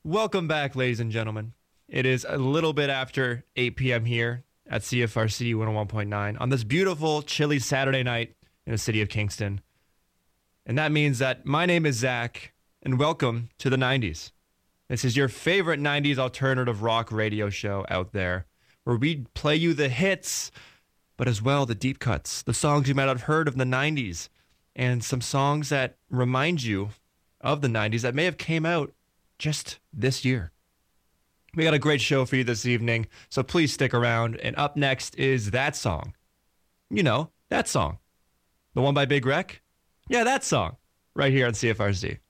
Welcome back, ladies and gentlemen. It is a little bit after 8 p.m. here at CFRC 101.9 on this beautiful, chilly Saturday night in the city of Kingston. And that means that my name is Zach, and welcome to the 90s. This is your favorite 90s alternative rock radio show out there, where we play you the hits, but as well the deep cuts, the songs you might have heard of the 90s, and some songs that remind you of the 90s that may have came out just this year. We got a great show for you this evening, so please stick around. And up next is that song. You know, that song. The one by Big Wreck? Yeah, that song. Right here on CFRC.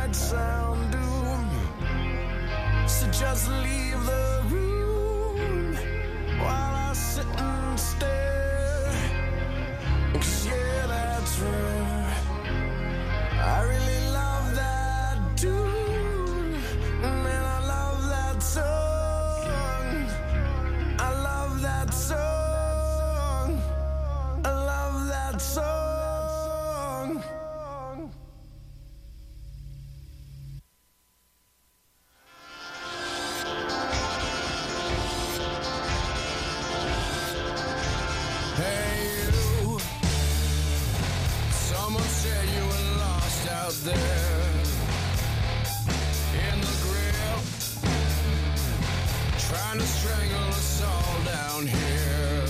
might sound doom, so just leave the room while I sit and stare. 'Cause yeah, that's right, I really love that dude. Man, I love that song. I love that song. I love that song. Hey you, someone said you were lost out there in the grip, trying to strangle us all down here.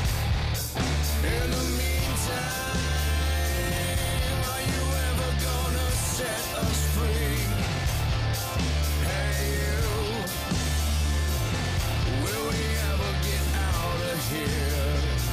In the meantime, are you ever gonna set us free? Hey you, will we ever get out of here?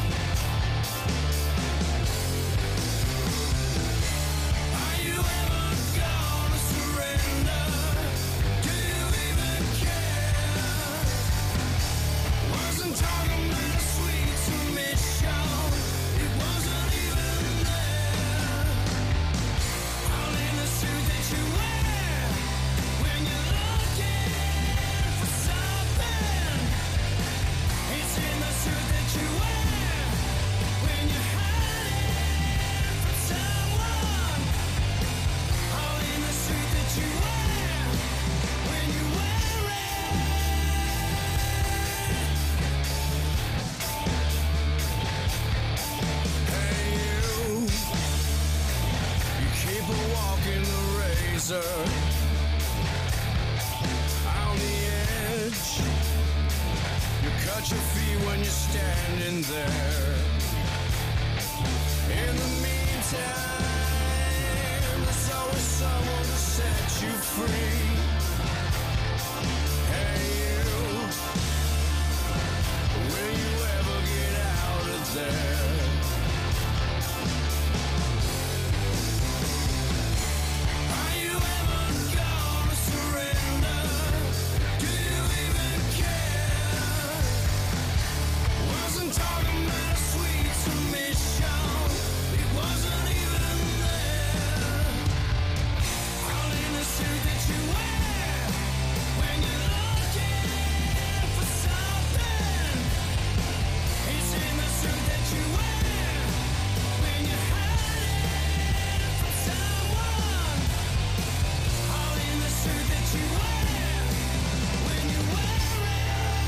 Are you ever gonna surrender? Do you even care? Wasn't talking about a sweet submission. It wasn't even there. All in the suit that you wear when you're looking for something. It's in the suit that you wear when you're hiding from someone. All in the suit that you wear when you wear it. Hey you keep a walking the razor on the edge. You cut your feet when you're standing there. In the meantime, there's always someone to set you free. Hey you, will you ever get out of there? Are you ever gonna surrender? Do you even care? Wasn't talking about a sweet submission. It wasn't even there. All in the suit that you wear when you're looking for something. It's in the suit that you wear when you're hiding from someone. All in the suit that you wear when you wear it.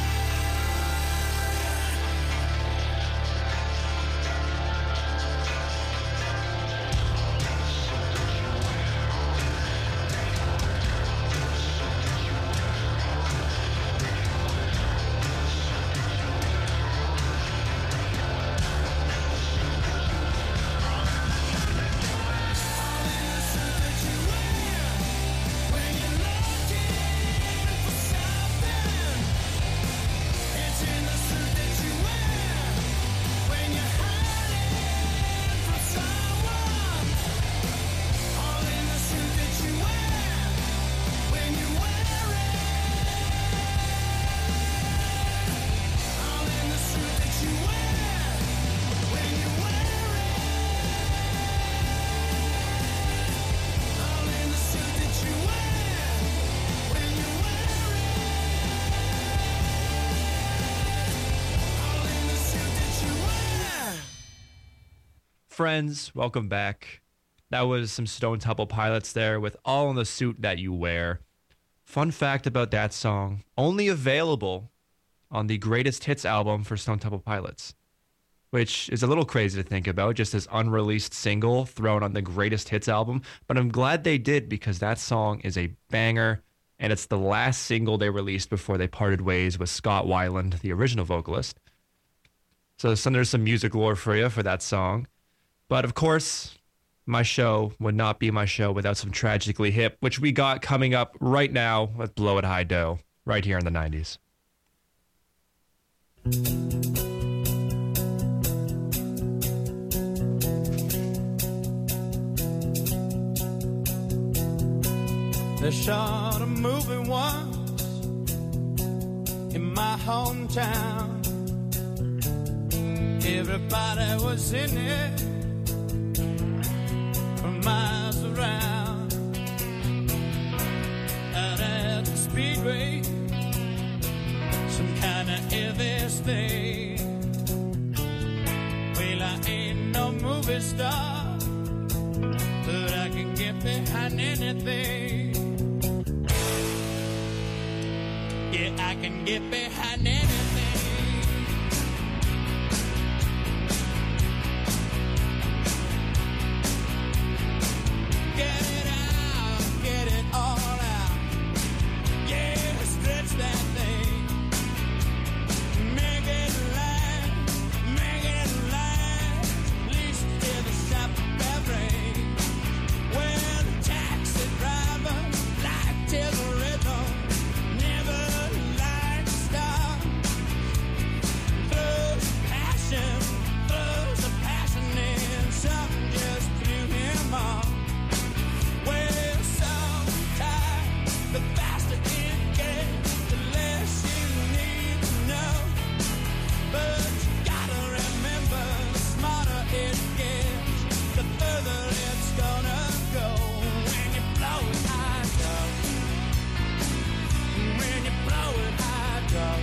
Friends, welcome back. That was some Stone Temple Pilots there with All in the Suit That You Wear. Fun fact about that song, only available on the Greatest Hits album for Stone Temple Pilots, which is a little crazy to think about, just this unreleased single thrown on the Greatest Hits album. But I'm glad they did, because that song is a banger, and it's the last single they released before they parted ways with Scott Weiland, the original vocalist. So there's some music lore for you for that song. But of course, my show would not be my show without some Tragically Hip, which we got coming up right now with Blow It High Dough, right here in the 90s. They shot a movie once in my hometown. Everybody was in it from miles around. Out at the speedway, some kind of Elvis thing. Well, I ain't no movie star, but I can get behind anything. Yeah, I can get behind anything. Get it out, get it all out. Yeah, stretch that thing. Make it last, make it last. At least till the shop bell ring. Well, the taxi driver like till the rhythm. Never like to stop. Throws the passion in. Something just blew him off. Well, sometimes the faster it gets, the less you need to know. But you gotta remember, the smarter it gets, the further it's gonna go. When you blow it high, dog. When you blow it high, dog.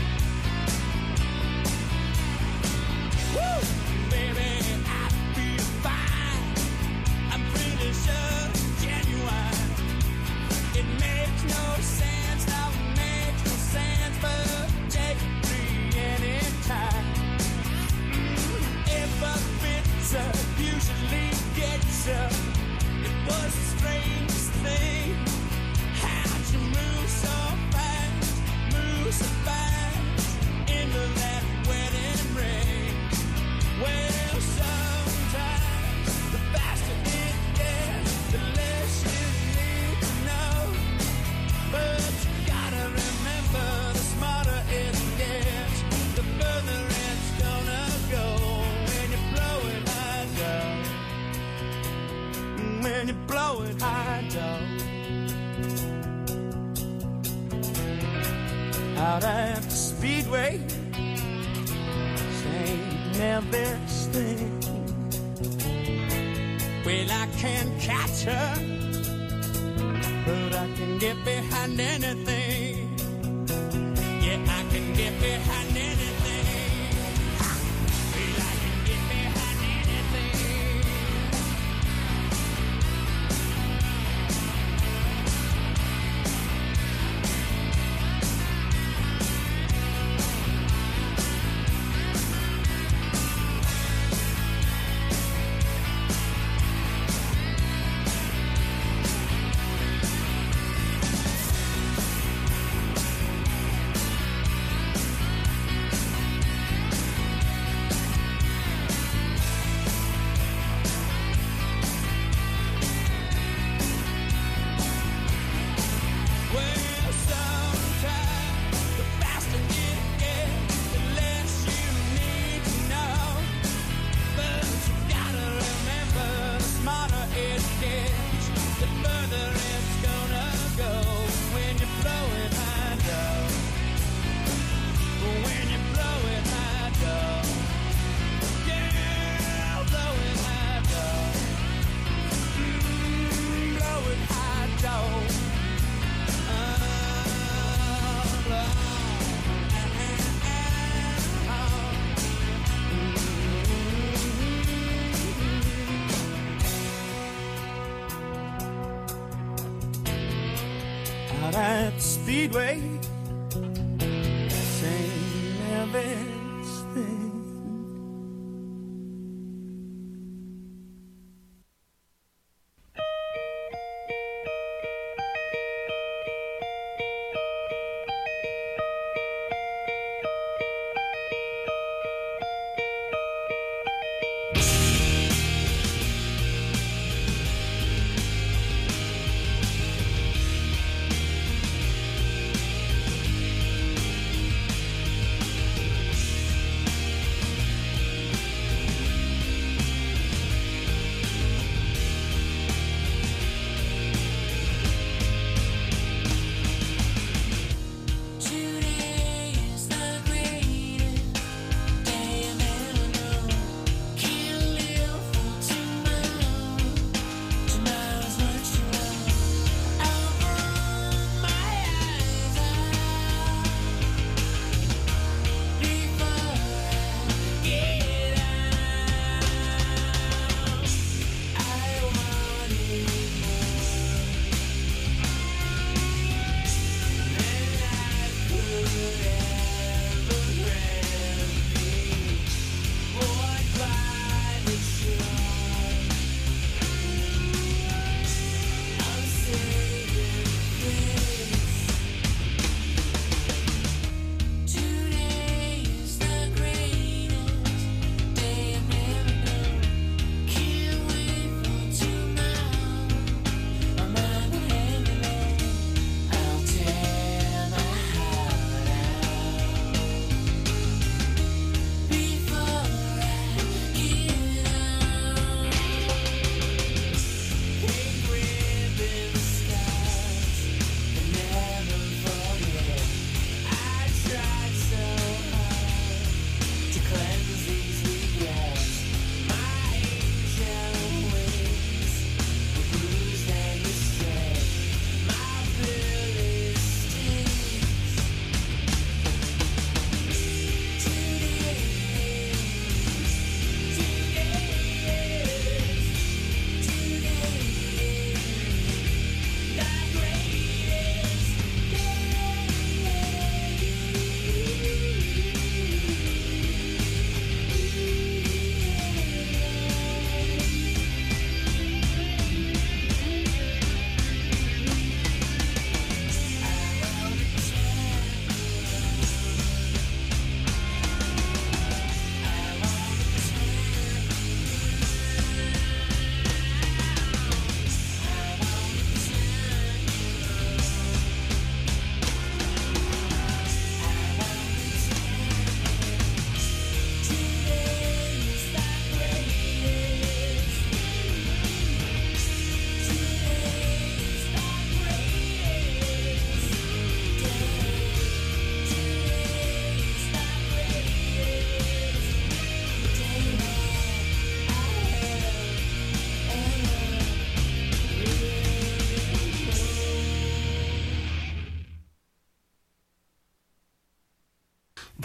Woo! Baby, I feel fine. I'm pretty sure it's genuine. It makes no sense, now it makes no sense, but take it free anytime. If a picture usually gets you, it was the strangest thing. How'd you move so fast into that wedding ring? Well, sometimes the faster it gets, the less you need to know. But you gotta remember, the smarter it gets, the further it's gonna go. When you blow it high down, when you blow it high down. Out at the speedway, saying Elvis thing. Well, I can't catch her, but I can get behind anything. Yeah, I can get behind anything. Well, I can get behind anything. Well, sometimes the faster it gets, the less you need to know. But you gotta remember, the smarter it gets, the further it's gonna go. When you blow it high down, when you blow it high down, yeah, blow it high down, blow it high down. Out at the speedway, saying Elvis thing.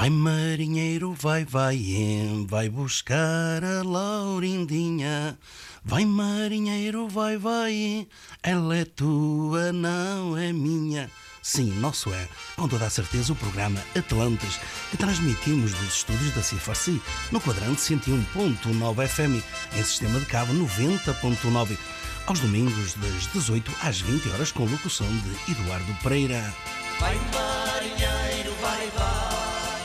Vai marinheiro, vai, vai buscar a Laurindinha. Vai marinheiro, vai, ela é tua, não é minha. Sim, nosso é, com toda a certeza, o programa Atlantes, que transmitimos dos estúdios da CFRC, no quadrante 101.9 FM, em sistema de cabo 90.9, aos domingos das 18 às 20 horas, com locução de Eduardo Pereira. Vai marinheiro, vai buscar.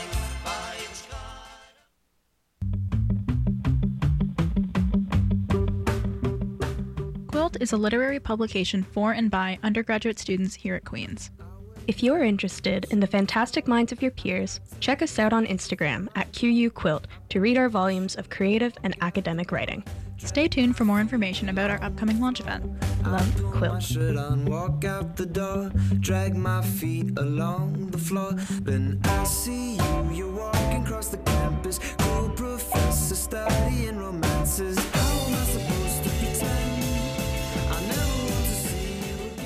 Quilt is a literary publication for and by undergraduate students here at Queen's. If you're interested in the fantastic minds of your peers, check us out on Instagram at QU Quilt to read our volumes of creative and academic writing. Stay tuned for more information about our upcoming launch event. Love, Quilt. Shirt on, walk out the door, drag my feet along the floor. Then I see you, you're walking across the campus, cool professor studying romances. How am I supposed to pretend I never want to see you again?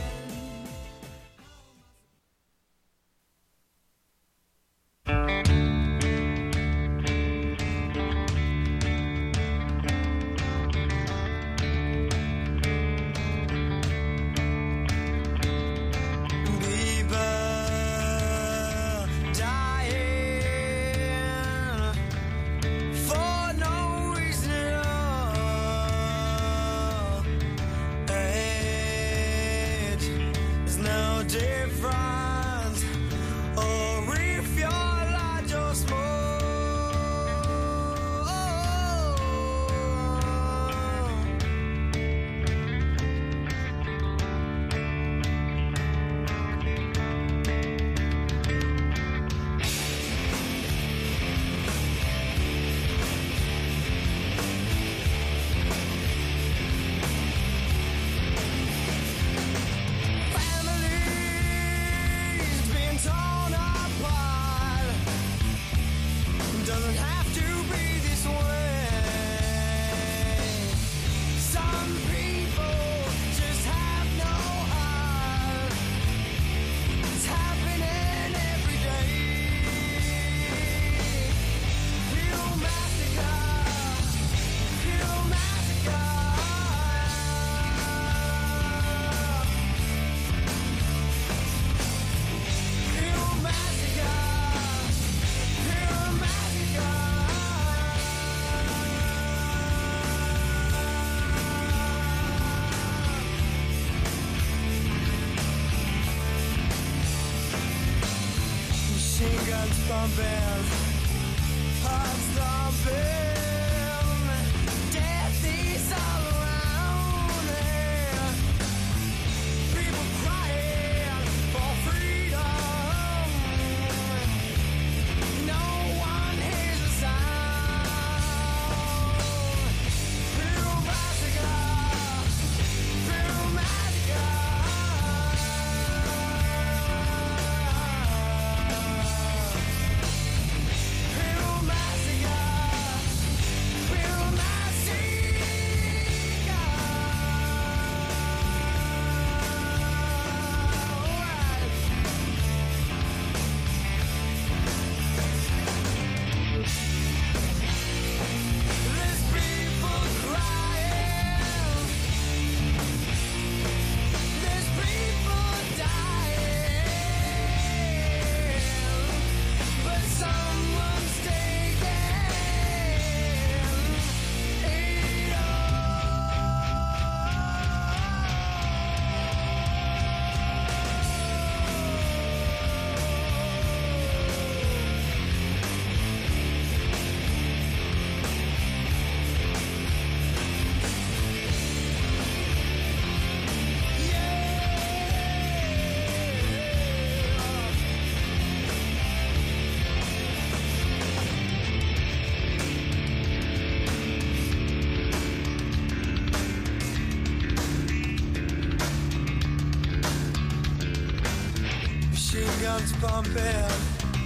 guns pumping,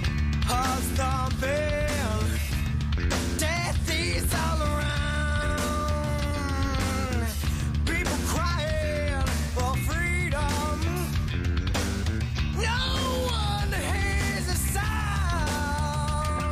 hearts thumping, death is all around. People crying for freedom. No one hears a sound.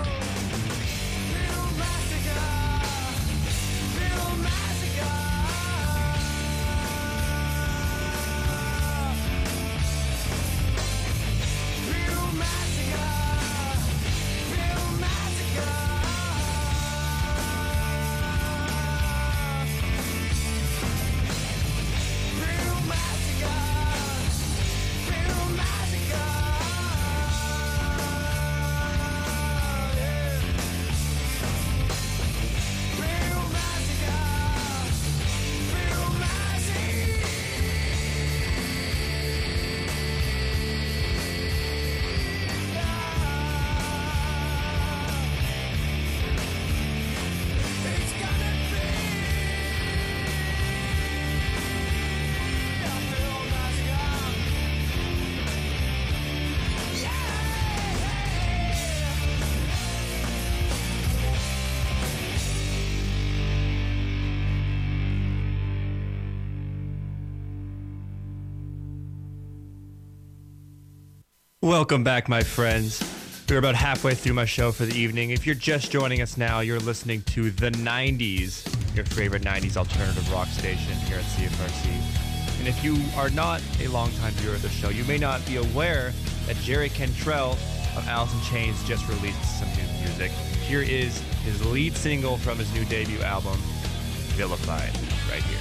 Welcome back, my friends. We're about halfway through my show for the evening. If you're just joining us now, you're listening to The 90s, your favorite 90s alternative rock station here at CFRC. And if you are not a longtime viewer of the show, you may not be aware that Jerry Cantrell of Alice in Chains just released some new music. Here is his lead single from his new debut album, Vilified, right here.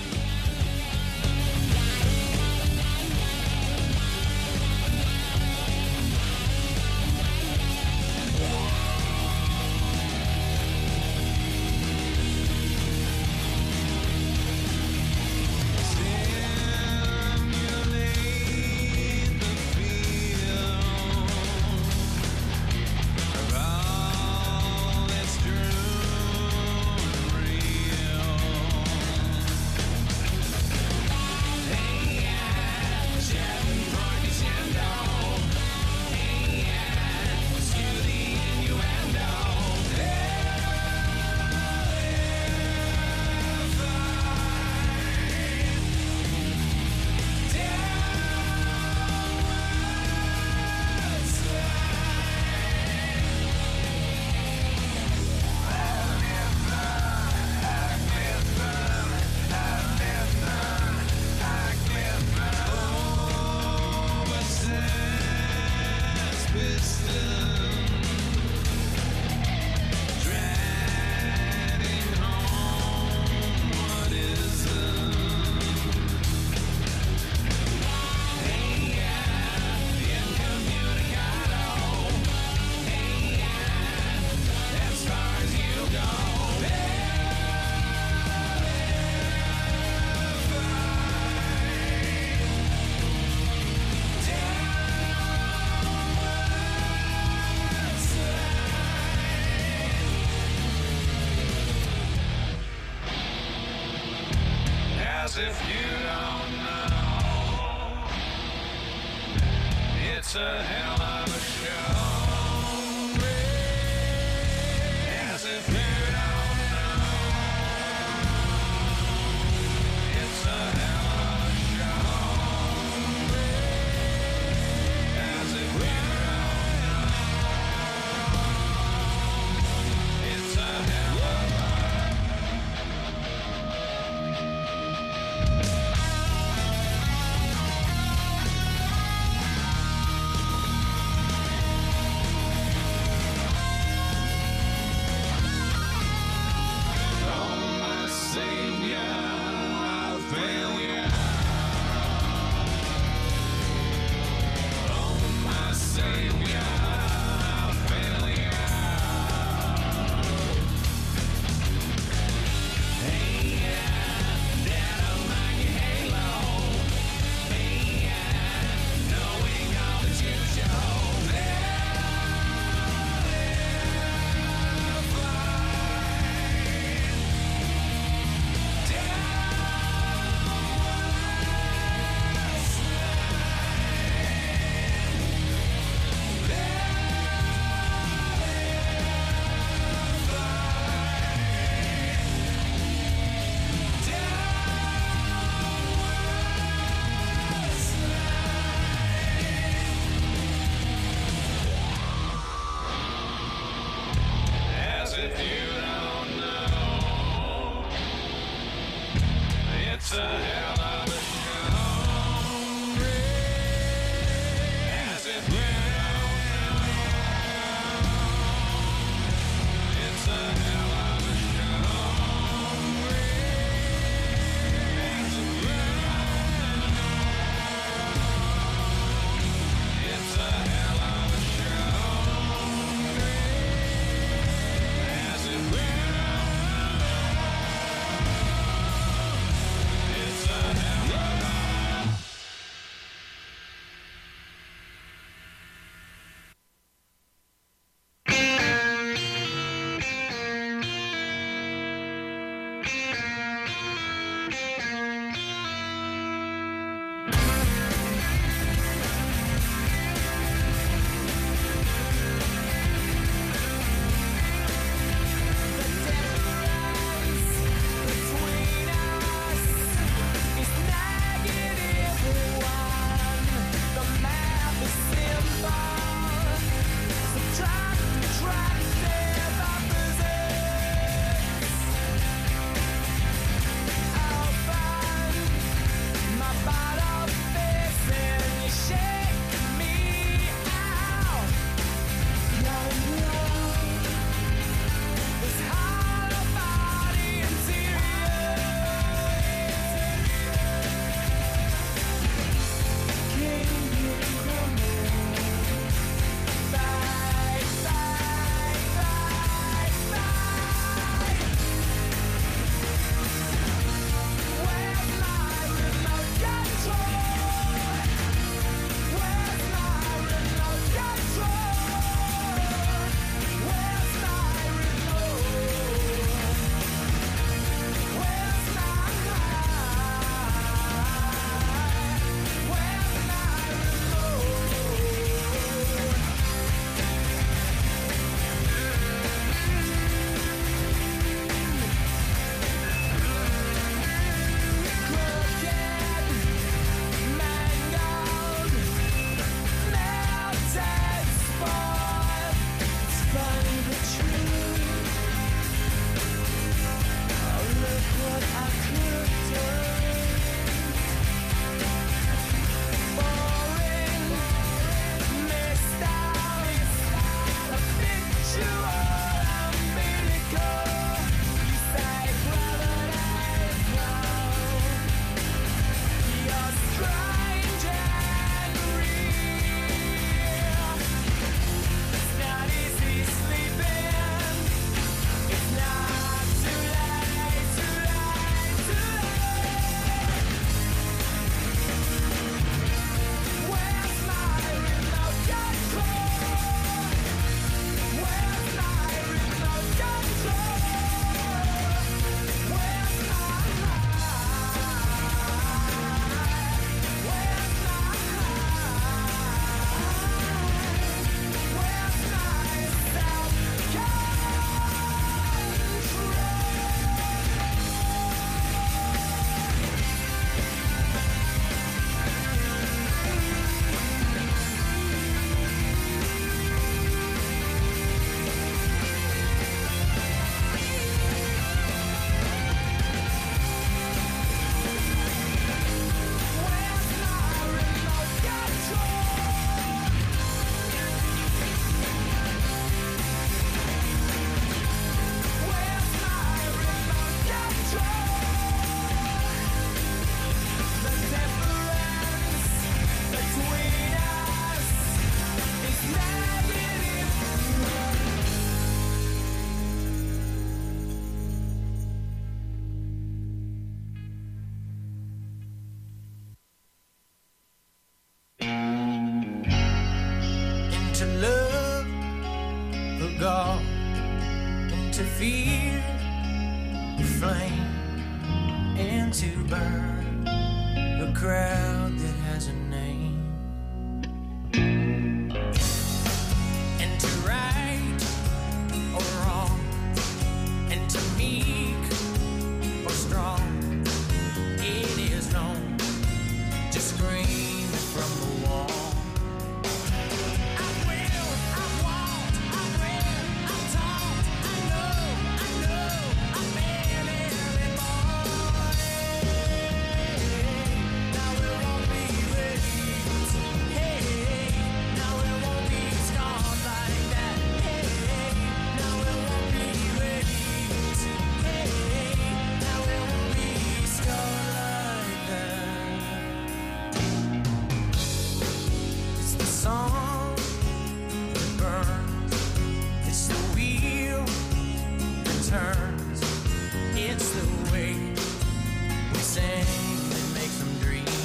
As if you don't know, it's a hell of a show. As if you don't know, it's a hell of a show. As if you don't know, it's a hell of a hell to burn a crowd that has a name, and to right or wrong, and to meek or strong, it is known to scream from the wall. I will, I won't, I read, I taught, I know, I've been every morning. Now it won't be late. Hey, now it won't be scarred like that. Hey, now it won't be late. Hey, now it won't be scarred like that. It's the song that burns. It's the wheel that turns. It's the way we sing that makes them dream.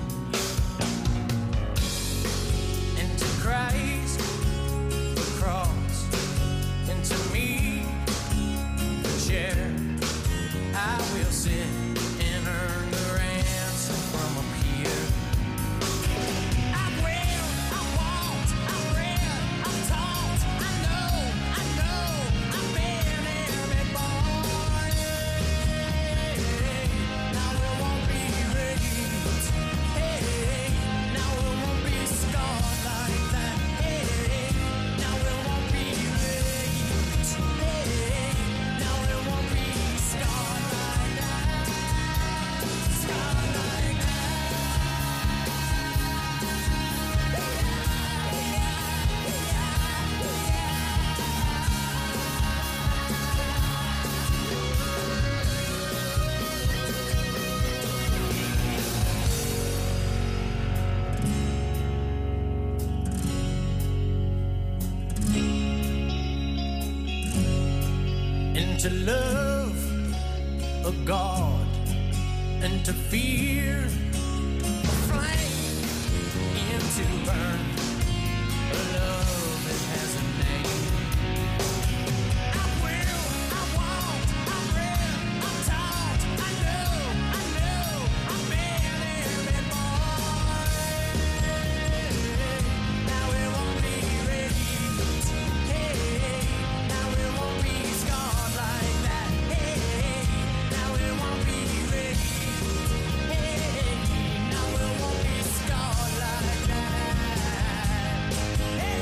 And to Christ, the cross, and to me, the chair, I will sit and earn the ransom from up here. I will, I won't, I read, I taught, I know, I've been every morning. Now it won't be late. Hey, now it won't be scarred like that. Hey, now it won't be late. Hey, now it won't be scarred like that. Scarred like that. And to love a God, and to fear a flame, and to burn a love that has a name. I will, I won't, I read, I taught, I know, I've been every morning. Now it won't be late. Hey, now it won't be scarred like that. Hey, now it won't be late. Hey, now it won't be scarred like that. Hey,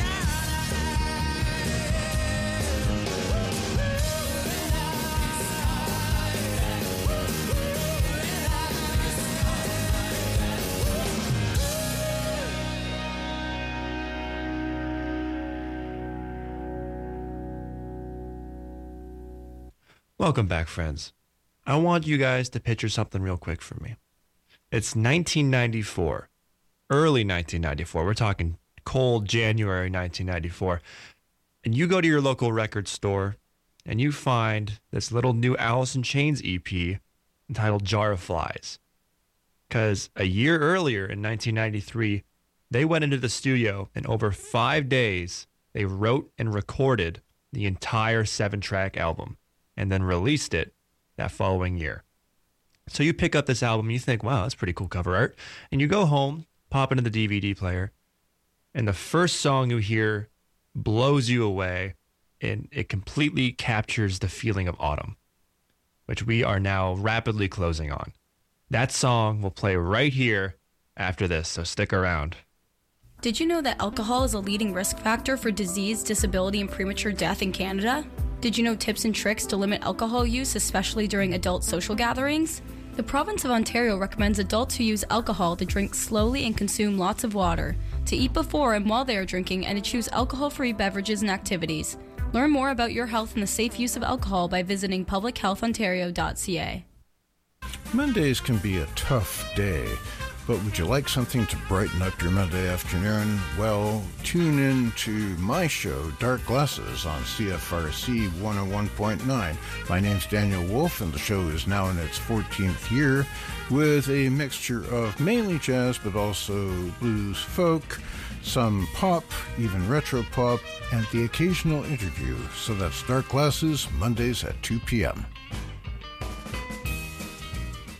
Welcome back, friends. I want you guys to picture something real quick for me. It's 1994, early 1994. We're talking cold January 1994. And you go to your local record store and you find this little new Alice in Chains EP entitled Jar of Flies. Because a year earlier in 1993, they went into the studio and over 5 days, they wrote and recorded the entire 7-track album and then released it that following year. So you pick up this album, you think, wow, that's pretty cool cover art. And you go home, pop into the DVD player, and the first song you hear blows you away, and it completely captures the feeling of autumn, which we are now rapidly closing on. That song will play right here after this, so stick around. Did you know that alcohol is a leading risk factor for disease, disability, and premature death in Canada? Did you know tips and tricks to limit alcohol use, especially during adult social gatherings? The province of Ontario recommends adults who use alcohol to drink slowly and consume lots of water, to eat before and while they are drinking, and to choose alcohol-free beverages and activities. Learn more about your health and the safe use of alcohol by visiting publichealthontario.ca. Mondays can be a tough day, but would you like something to brighten up your Monday afternoon? Well, tune in to my show, Dark Glasses, on CFRC 101.9. My name's Daniel Wolf, and the show is now in its 14th year, with a mixture of mainly jazz, but also blues, folk, some pop, even retro pop, and the occasional interview. So that's Dark Glasses, Mondays at 2 p.m.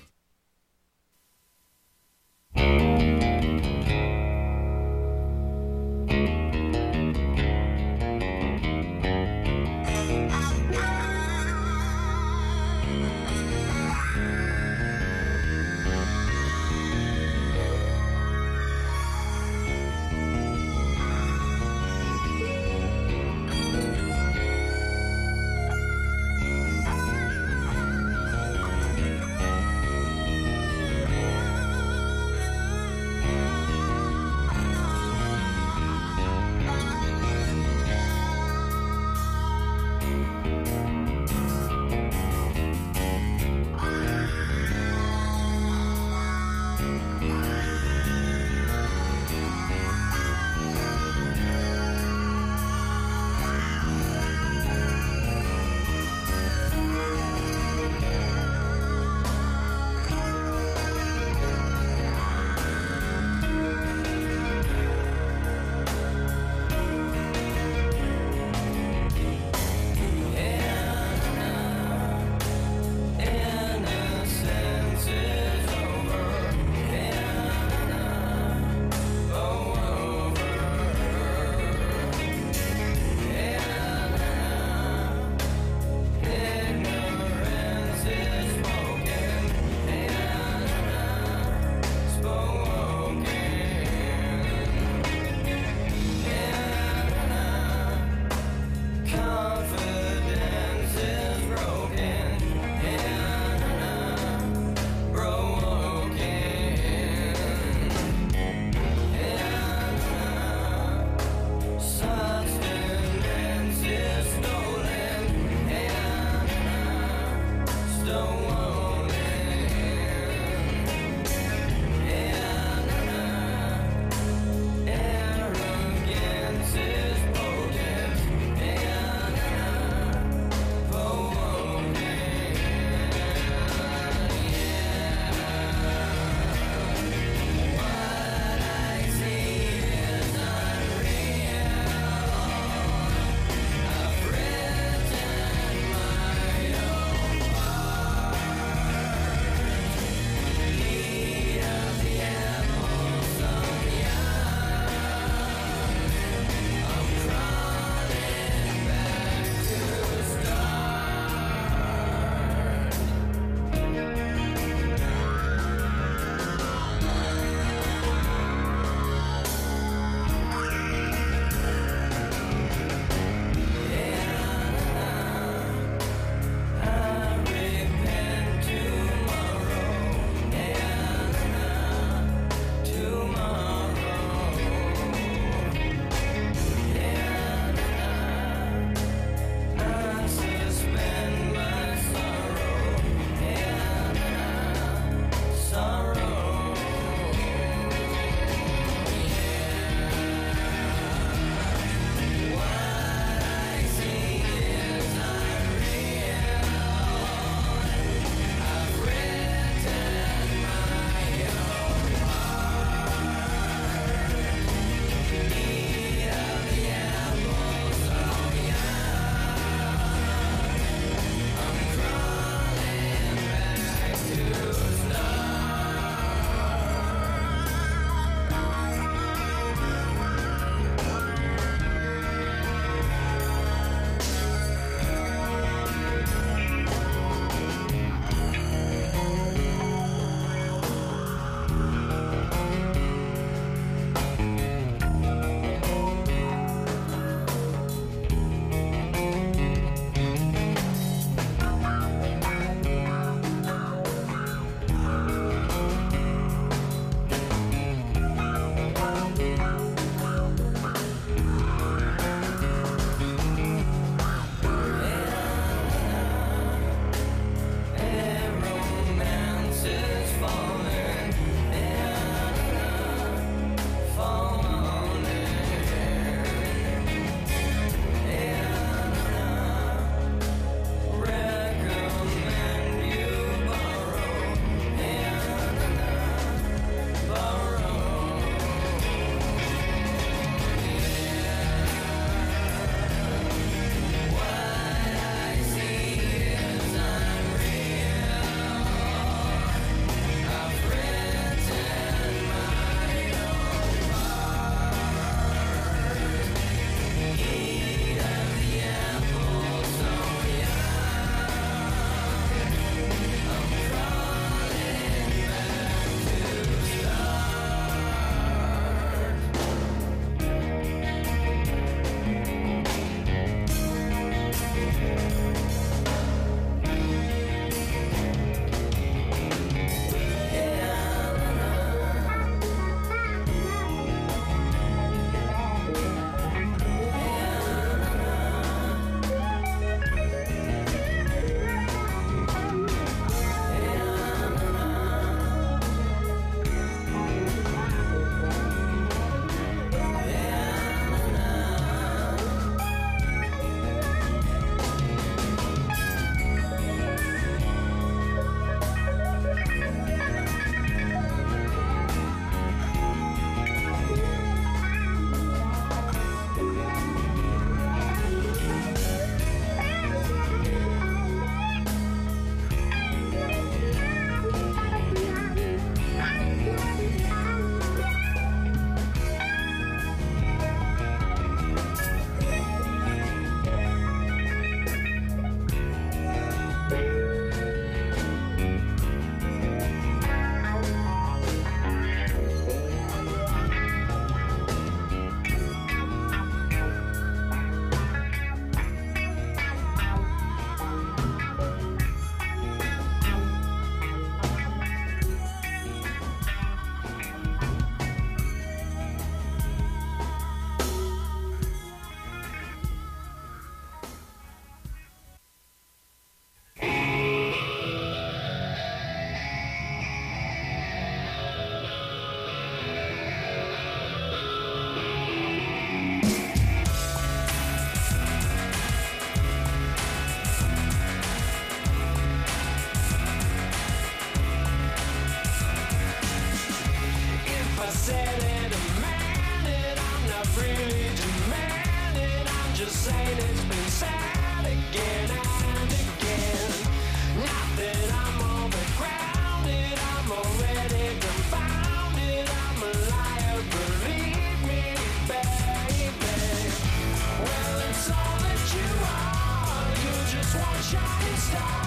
shining star.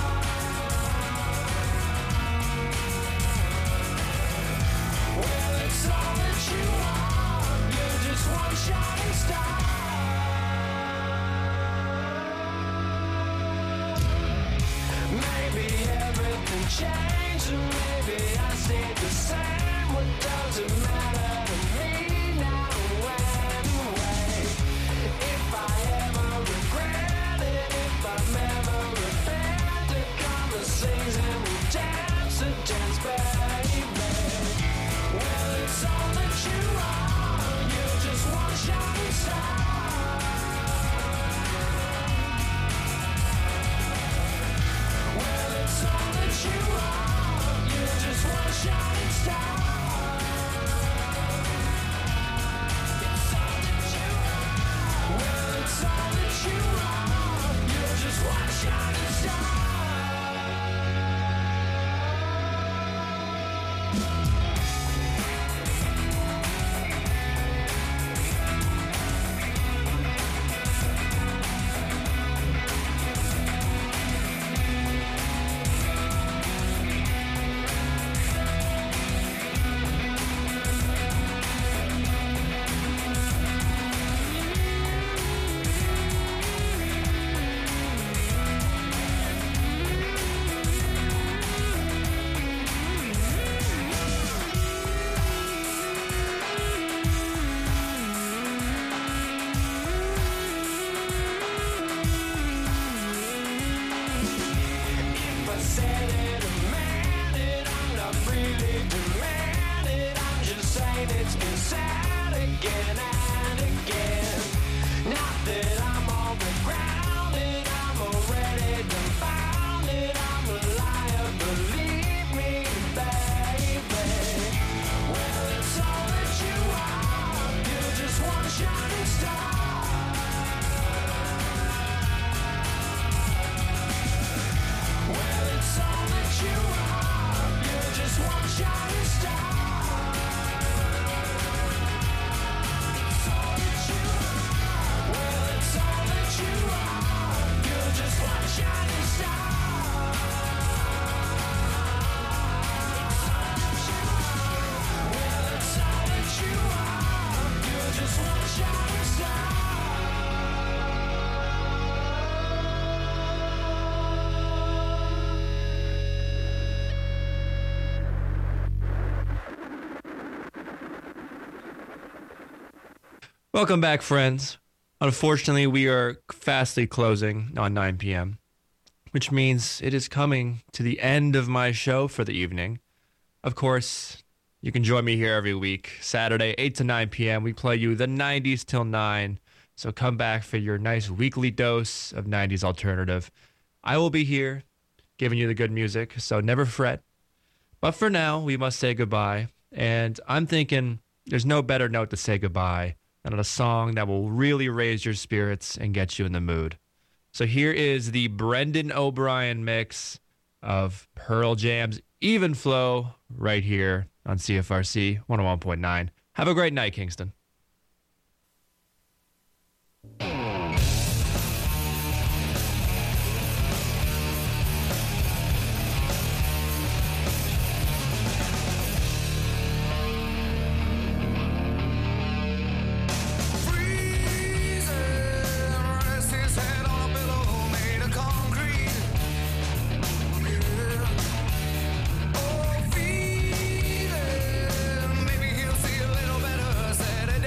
Well, it's all that you are. You're just one shining star. Maybe everything changed, and maybe I stayed the same. What does it matter to me now anyway? If I ever regret it, if I've ever repented, come and sing and we'll dance a dance, baby. Well, it's all that you are. You're just one shining star. Well, it's all that you are. You're just one shining star. It's all that you are. Well, it's all that you are. You're just one shining star. If I said it or meant it, I'm not really demanding. I'm just saying it's been said again and again. Not that I'm all but grounded, I'm already confounded. I'm a liar, believe me, baby. Well, it's all that you are. You're just one shining star. Well, it's all that you are. You're just one shining star. It's all that you are. Well, it's all that you are. You're just one shining star. It's all that you are. Well, it's all that you are. You're just one shining star. Welcome back, friends. Unfortunately, we are fastly closing on 9 p.m., which means it is coming to the end of my show for the evening. Of course, you can join me here every week, Saturday, 8 to 9 p.m. We play you the 90s till 9, so come back for your nice weekly dose of 90s alternative. I will be here giving you the good music, so never fret. But for now, we must say goodbye, and I'm thinking there's no better note to say goodbye than on a song that will really raise your spirits and get you in the mood. So here is the Brendan O'Brien mix of Pearl Jam's Even Flow right here on CFRC 101.9. Have a great night, Kingston. Rest his head on a pillow made of concrete. Oh, feeling, maybe he'll see a little better. Said it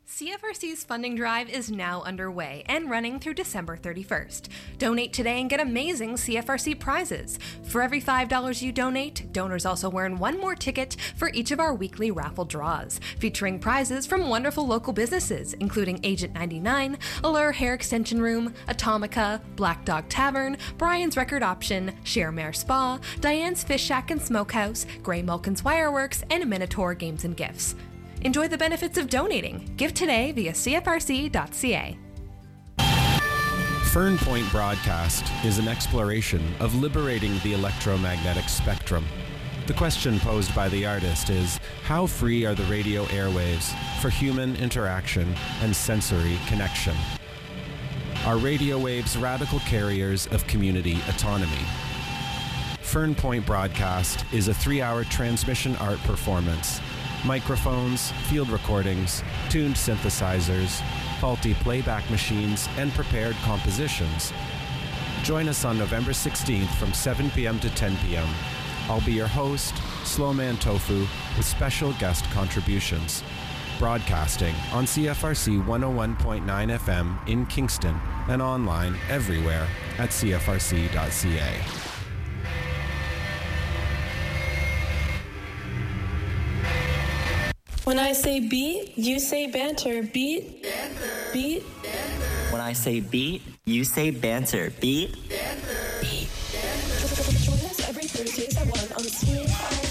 CFRC's funding drive is now underway and running through December 31st. Donate today and get amazing CFRC prizes. For every $5 you donate, donors also earn one more ticket for each of our weekly raffle draws, featuring prizes from wonderful local businesses, including Agent 99, Allure Hair Extension Room, Atomica, Black Dog Tavern, Brian's Record Option, Chermare Spa, Diane's Fish Shack and Smokehouse, Gray Mulkin's Wireworks, and Minotaur Games and Gifts. Enjoy the benefits of donating. Give today via cfrc.ca. Fern Point Broadcast is an exploration of liberating the electromagnetic spectrum. The question posed by the artist is, how free are the radio airwaves for human interaction and sensory connection? Are radio waves radical carriers of community autonomy? Fern Point Broadcast is a 3-hour transmission art performance. Microphones, field recordings, tuned synthesizers, faulty playback machines, and prepared compositions. Join us on November 16th from 7 p.m. to 10 p.m. I'll be your host, Slowman Tofu, with special guest contributions. Broadcasting on CFRC 101.9 FM in Kingston and online everywhere at cfrc.ca. When I say beat, you say banter. Beat, banter. Beat, banter. When I say beat, you say banter. Beat, banter. Beat, banter. Join us every Thursdays at 1 on CFRC.